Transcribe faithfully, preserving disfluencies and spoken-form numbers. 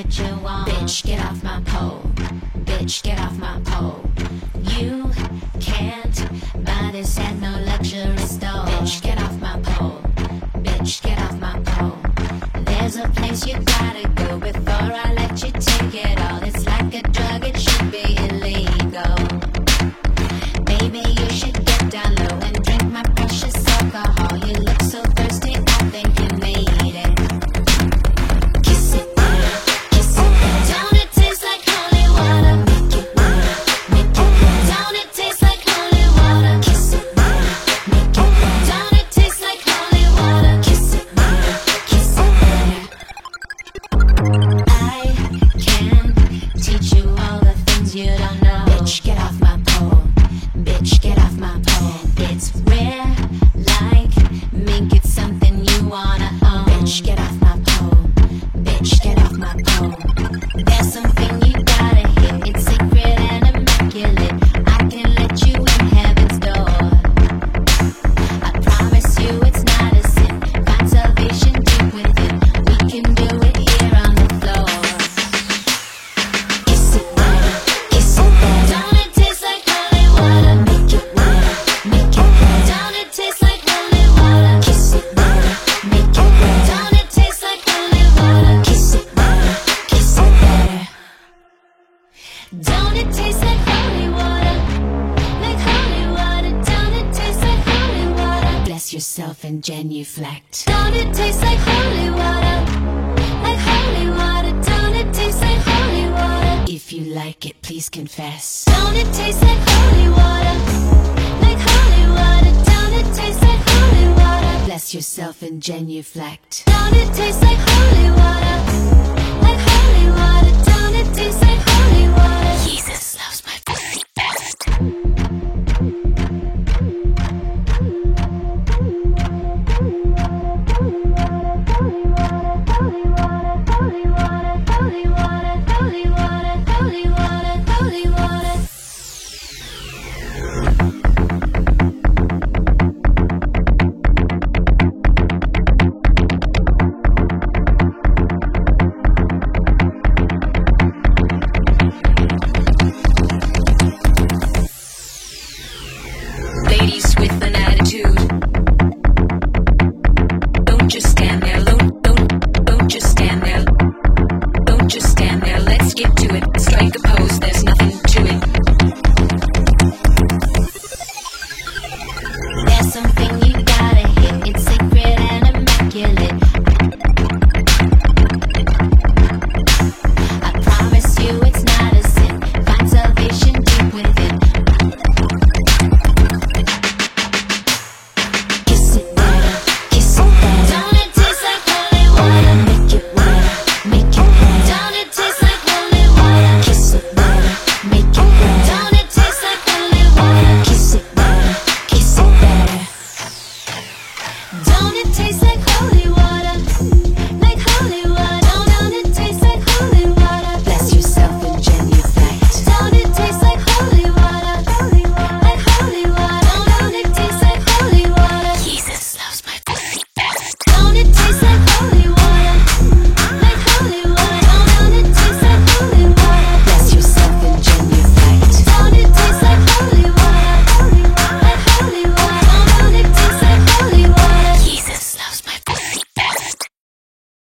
what you want. Bitch, get off my pole. Bitch, get off my pole. You can't buy this at no luxury store. Bitch, get off my pole. Bitch, get off my pole. There's a place you gotta go before I let you take it all. It's like a drug, it should be illegal. Baby, you should get down low and drink my precious alcohol. You look so thirsty, I think you need it. Kiss it, kiss it. Don't it taste like holy water? Make it, make it. Don't it taste like holy water? Kiss it, make it. Don't it taste like holy water? Kiss it, kiss it. I can teach you all the things you don't know. Bitch, get off my pole. Bitch, get off my pole. It's rare, like mink, it's something you wanna own. Bitch, get off my pole. Bitch, get off my pole. There's something you gotta hit. It's sacred and immaculate. I can let you in heaven's door. I promise you it's not a sin. Find salvation deep within. We can do it here on the floor. Kiss it better, kiss it better. Don't it taste like holy water? Make it better, make it better. Don't it taste like holy water? Kiss it better, make it better. Don't it taste like holy water? Kiss it better, kiss it better. Don't it taste like holy water? Like holy water. Don't it taste like holy water? Bless yourself and genuflect. Don't it taste like holy water? Like holy water. Don't it taste like holy water? If you like it, please confess. Don't it taste like holy water? Like holy water. Don't it taste like holy water? Bless yourself and genuflect. Don't it taste like holy water? Like holy water. Don't it taste like holy water?